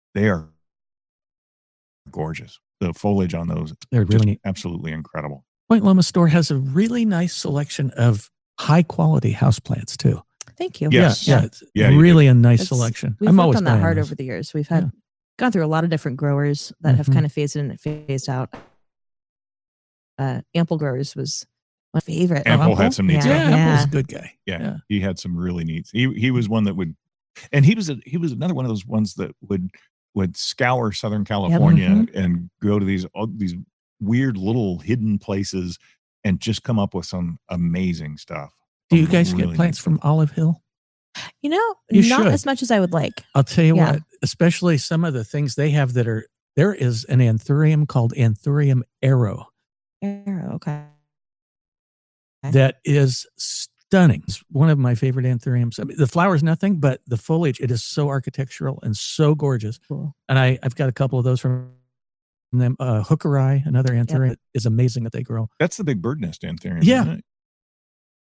gorgeous. The foliage on those, They're just really neat. absolutely incredible. Point Loma store has a really nice selection of high quality houseplants too. Thank you. Yes. Yeah. It's Yeah, you really a nice It's- selection. We've I'm worked always on that buying hard those. over the years. We've had gone through a lot of different growers that have Mhm. kind of phased in and phased out. Ample Growers was my favorite. Ample had some neat Yeah, stuff. Apple's a good guy. Yeah, he had some really neat. He was one that would, and he was another one of those ones that would scour Southern California Mhm. and go to these weird little hidden places and just come up with some amazing stuff. Do you Some guys really get plants neat from stuff. Olive Hill? You know, You not should. as much as I would like. I'll tell you Yeah. what, especially some of the things they have there is an anthurium called Anthurium Arrow Arrow, okay. that is stunning. It's one of my favorite anthuriums. I mean, the flower's nothing, but the foliage, it is so architectural and so gorgeous. Cool. And I've got a couple of those from them. Hookerai, another anthurium, is amazing that they grow. That's the big bird nest anthurium. Yeah. Isn't it?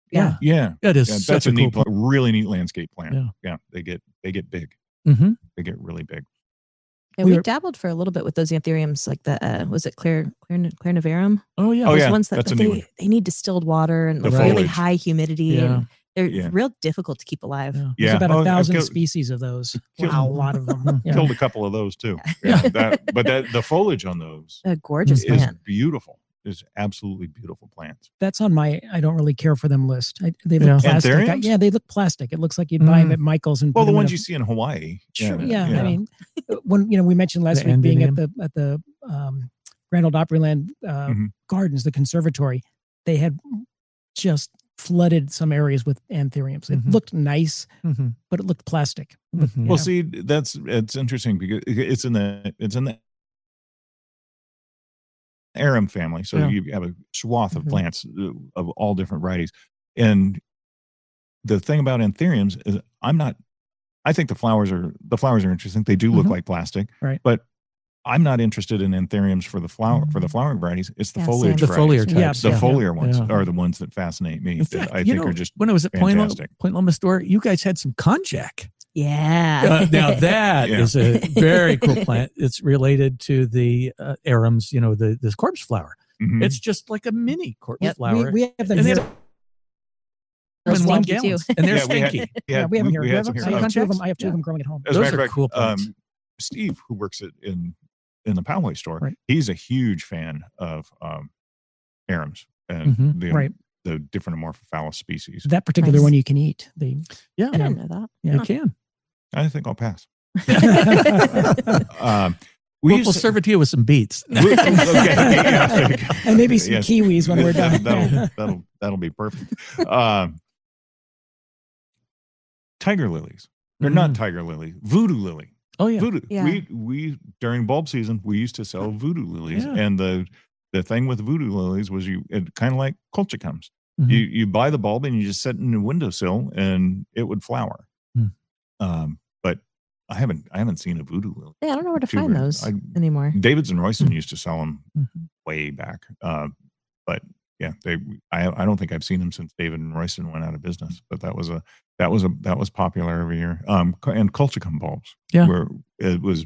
Yeah. It is such that's a neat, cool really neat landscape plant. Yeah. Yeah. They get big. Mm-hmm. They get really big. Yeah, we dabbled for a little bit with those anthuriums, like the was it Clairniverum? Oh yeah. Those ones that's that they need distilled water and like really high humidity. And they're real difficult to keep alive. There's about 1,000 species of those. Wow, a lot of them. Killed a couple of those too. But the foliage on those a gorgeous is plant. Beautiful. Is absolutely beautiful plants. That's on my I don't really care for them list. They look plastic. They look plastic. It looks like you'd buy them at Michael's and the ones you see in Hawaii. Sure. Yeah. I mean, when we mentioned last week being at the Grand Ole Opryland Gardens, the conservatory, they had just flooded some areas with anthuriums. It looked nice, but it looked plastic. Well, see, it's interesting because it's in the arum family, so you have a swath of plants of all different varieties. And the thing about anthuriums is I think the flowers are interesting. They do look like plastic, right? But I'm not interested in anthuriums for the flowering varieties. It's the foliage the foliar types. types. The foliar ones are the ones that fascinate me. In fact, I think are just when I was at fantastic. Point Loma Store, you guys had some konjac. Yeah. Now that is a very cool plant. It's related to the arums, this corpse flower. It's just like a mini corpse flower. We have them here. In 1 Stinky, gallon. And they're stinky. We have them here. We had some here. I have two of them. I have two of them growing at home. As a Those matter are of fact, cool plants. Steve, who works in the Poway store, right. He's a huge fan of arums and the different Amorphophallus species. That particular one you can eat. I didn't know that. You can. I think I'll pass. We'll serve it to you with some beets. And maybe some kiwis when we're done. That'll be perfect. Tiger lilies. They're not tiger lily. Voodoo lily. Oh yeah. Voodoo. Yeah. We during bulb season we used to sell voodoo lilies, and the thing with voodoo lilies was it kind of like colchicums. You buy the bulb and you just set it in a windowsill and it would flower. But I haven't seen a voodoo lily. Yeah, I don't know where to find those anymore. David's and Royston used to sell them way back, but yeah, I don't think I've seen them since David and Royston went out of business. But that was popular every year. And colchicum bulbs, where it was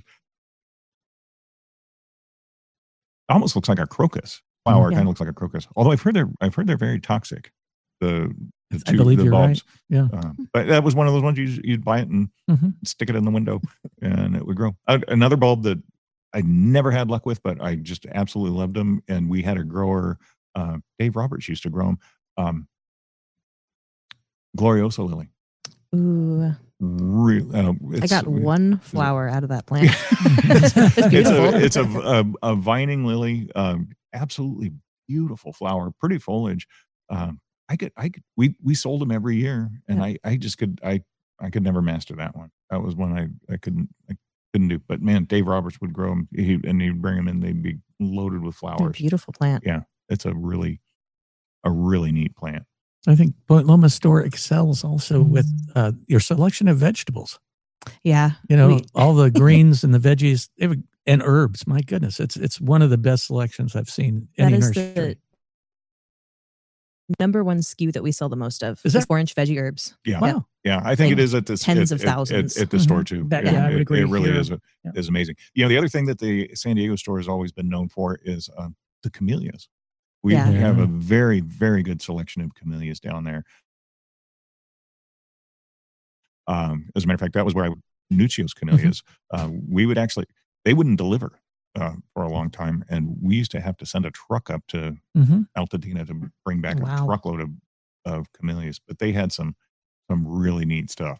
almost looks like a crocus flower. Kind of looks like a crocus. Although I've heard they're very toxic. I believe you're bulbs. Right. Yeah, but that was one of those ones you'd buy it and stick it in the window, and it would grow. Another bulb that I never had luck with, but I just absolutely loved them. And we had a grower, Dave Roberts used to grow them. Gloriosa lily. Ooh. Really, I got one flower out of that plant. It's a vining lily. Absolutely beautiful flower, pretty foliage. We sold them every year, and I could never master that one. That was one I couldn't do. But man, Dave Roberts would grow them, and he'd bring them in. They'd be loaded with flowers. Beautiful plant. Yeah, it's a really neat plant. I think Point Loma Store excels also with your selection of vegetables. Yeah, all the greens and the veggies and herbs. My goodness, it's one of the best selections I've seen. That is the number one SKU that we sell the most of. Is 4-inch veggie herbs. Yeah, wow. Yeah. I think it is at the tens of thousands at the store too. I would agree. It really is amazing. The other thing that the San Diego store has always been known for is the camellias. We have a very, very good selection of camellias down there. As a matter of fact, that was where Nuccio's camellias. We would they wouldn't deliver for a long time, and we used to have to send a truck up to Altadena to bring back a truckload of camellias. But they had some really neat stuff.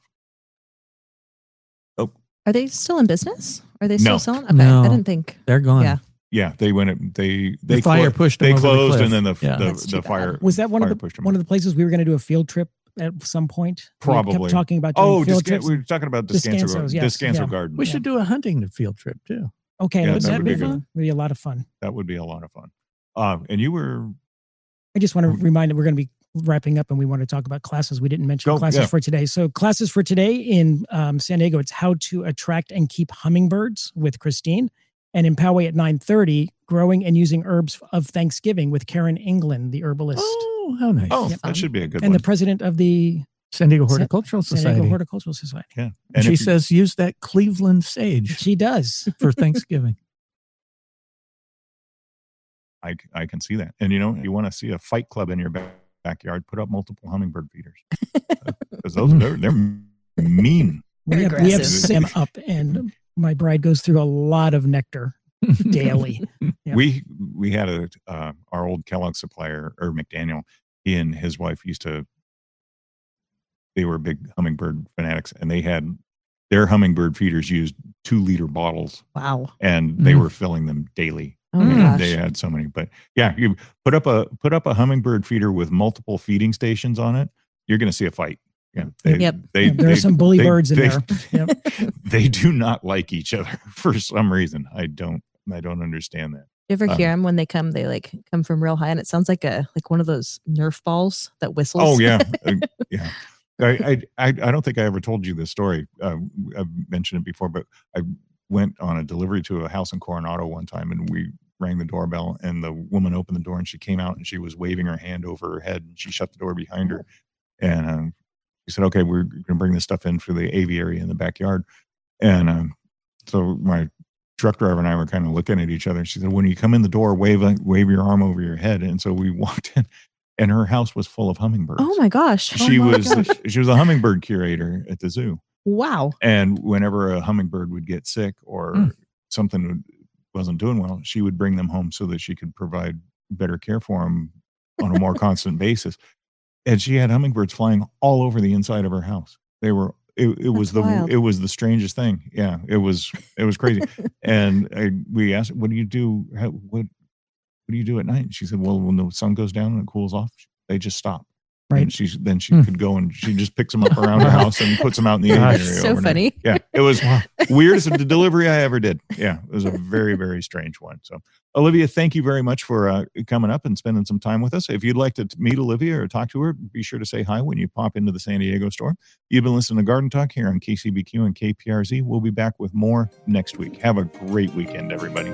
Oh, are they still in business? Are they still selling? Okay, no, I didn't think they're gone. Yeah, they went. The fire pushed them. They closed, over and then the fire. Was that one of the places we were going to do a field trip at some point? Probably. We kept talking about doing field trips. We were talking about Descanso Garden. We should do a hunting field trip too. Okay, that would be fun? Would be a lot of fun. That would be a lot of fun. And you were. I just want to remind that we're going to be wrapping up, and we want to talk about classes. We didn't mention classes for today. So classes for today in San Diego, it's how to attract and keep hummingbirds with Christine. And in Poway at 9:30, growing and using herbs of Thanksgiving with Karen England, the herbalist. Oh, how nice. Oh, that should be a good and one. the president of the San Diego Horticultural San Society. Diego Horticultural Society. Yeah. And she says use that Cleveland sage She does. for Thanksgiving. I can see that. And you want to see a fight club in your backyard, put up multiple hummingbird feeders. Because those they're mean. We have them up, and my bride goes through a lot of nectar daily. Yeah. We had our old Kellogg supplier, Irv McDaniel. He and his wife they were big hummingbird fanatics, and they had their hummingbird feeders used 2-liter bottles. Wow. And they were filling them daily. Oh my gosh. They had so many, but yeah, you put up a hummingbird feeder with multiple feeding stations on it, you're going to see a fight. Yeah. There are some bully birds in there. Yep. They do not like each other for some reason. I don't understand that. You ever hear them when they come? They come from real high, and it sounds like one of those Nerf balls that whistles. Oh yeah, yeah. I don't think I ever told you this story. I've mentioned it before, but I went on a delivery to a house in Coronado one time, and we rang the doorbell, and the woman opened the door, and she came out, and she was waving her hand over her head, and she shut the door behind her, and she said, "Okay, we're going to bring this stuff in for the aviary in the backyard," and so my truck driver and I were kind of looking at each other. She said, "When you come in the door, wave your arm over your head," and so we walked in. And her house was full of hummingbirds. Oh my gosh. She was a hummingbird curator at the zoo. Wow. And whenever a hummingbird would get sick or something wasn't doing well, she would bring them home so that she could provide better care for them on a more constant basis. And she had hummingbirds flying all over the inside of her house. It was the strangest thing. Yeah, it was crazy. And we asked, "What do you do? What do you do at night?" And she said, "Well, when the sun goes down and it cools off, they just stop." Right. And she could go and she just picks them up around her house and puts them out in the area. So overnight. Funny. Yeah. It was weirdest delivery I ever did. Yeah. It was a very, very strange one. So Olivia, thank you very much for coming up and spending some time with us. If you'd like to meet Olivia or talk to her, be sure to say hi when you pop into the San Diego store. You've been listening to Garden Talk here on KCBQ and KPRZ. We'll be back with more next week. Have a great weekend, everybody.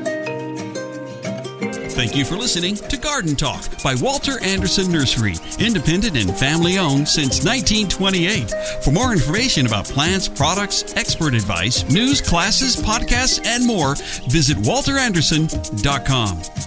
Thank you for listening to Garden Talk by Walter Anderson Nursery, independent and family-owned since 1928. For more information about plants, products, expert advice, news, classes, podcasts, and more, visit walteranderson.com.